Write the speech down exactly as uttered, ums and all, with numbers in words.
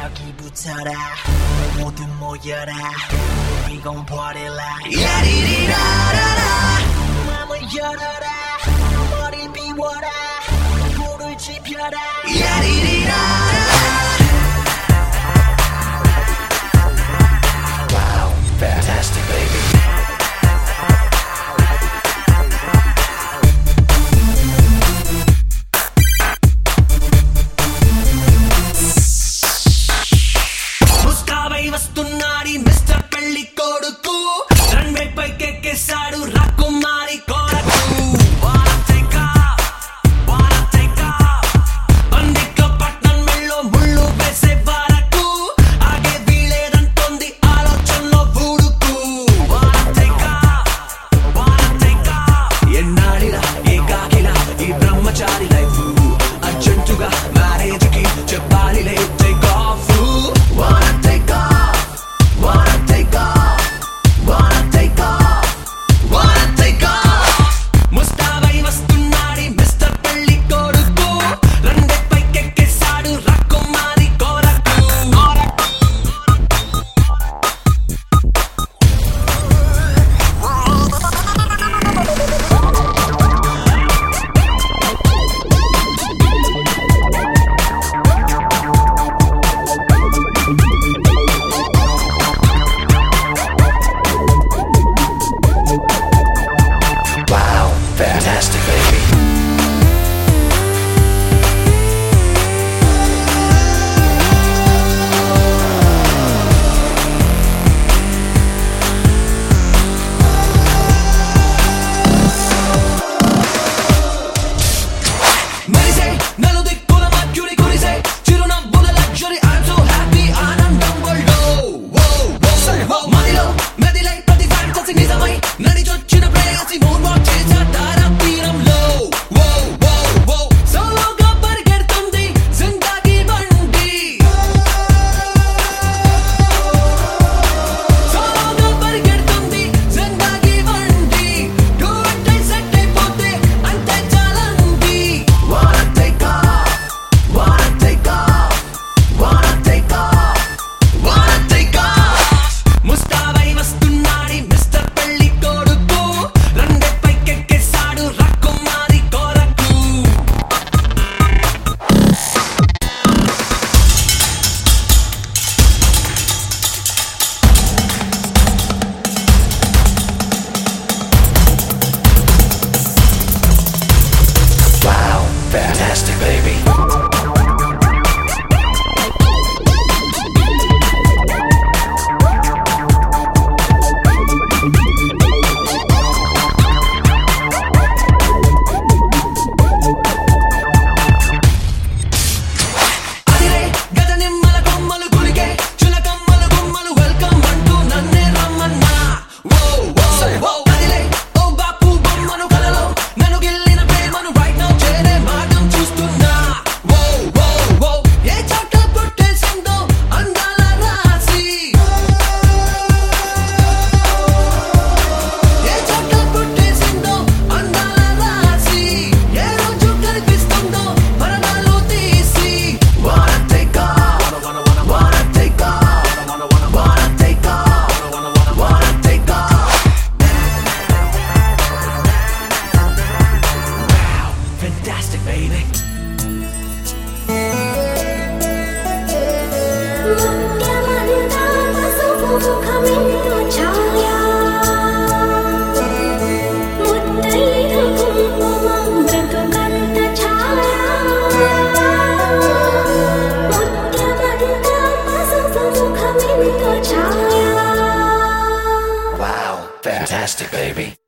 여기 붙어라 모두 모여라 We gon' party like 야리리라라라 맘을 열어라 머리 비워라 불을 지펴라 야리리라라라 Wow, fantastic baby. వస్తున్నాడి mister పెళ్లి కొడుకు రన్వే పైకెక్కేశాడు రాకుమారి కొరకు Wanna take off, wanna take off బండిక పట్నం మెళ్ళో ముళ్ళు వేసే వరకు ఆగే వీలేదంటోంది ఆలోచనలో బుడుకు Wanna take off, wanna take off ఎన్నాడిలా ఏకాకిలా ఈ బ్రహ్మచారి లైఫ్ అర్జెంటుగా మ్యారేజ్ కి చెప్పాలిలే take off Wanna take off Wanna take off, wanna take off, wanna take off ముస్తాబై వస్తున్నాడి మిస్టర్ పెళ్లి కొడుకు రండే పైకెక్కేశాడు రాకుమారి కొరకు Wow, fantastic baby. మెరిసే నలుదిక్కుల మధ్యుడి కురిసే చిరునవ్వుల లగ్జరీ I'm so happy ఆనందం వరల్డ్ మదిలో మెదిలై ప్రతి ఫ్యాంటసీ నిజమై నడిచొచ్చిన ప్రేయసి మూన్ వాక్ చేసా తారా తీరంలో సోలోగా పరిగెడుతుంది జిందగీ బండి సోలోగా పరిగెడుతుంది జిందగీ బండి టూ అంటే సెట్ అయిపోతే అంతే చాలండి Wanna take off, wanna take off, wanna take off, wanna take off ముస్తాబై వస్తున్నాడి మిస్టర్ పెళ్లి కొడుకు రండే పైకెక్కేశాడు రాకుమారి కొరకు Wow, fantastic baby. అదిరే గజ నిమ్మల కొమ్మలు కులికే చులకమ్మల గుమ్మలు వెల్కమ్ అంటూ నన్నే రమ్మన్నా అదిలే ఓ బాపు బొమ్మను కలలో నన్ను గిల్లిన ప్రేమను రైట్ నౌ చేరే మార్గం చూస్తున్నా ఏ చోట పుట్టేసిందో అందాల రాసి ఏ చోట పుట్టేసిందో అందాల రాసి ఏ రోజు కనిపిస్తుందో పరదాలు తీసి Wanna take off, wanna take off, wanna take off, wanna take off Wow, fantastic baby ముత్యమంతా పసుపు ముఖమెంతో ఛాయా ముత్తైదు కుంకుమ బ్రతుకంత ఛాయా ముత్యమంతా పసుపు ముఖమెంతో ఛాయా Wow, fantastic baby.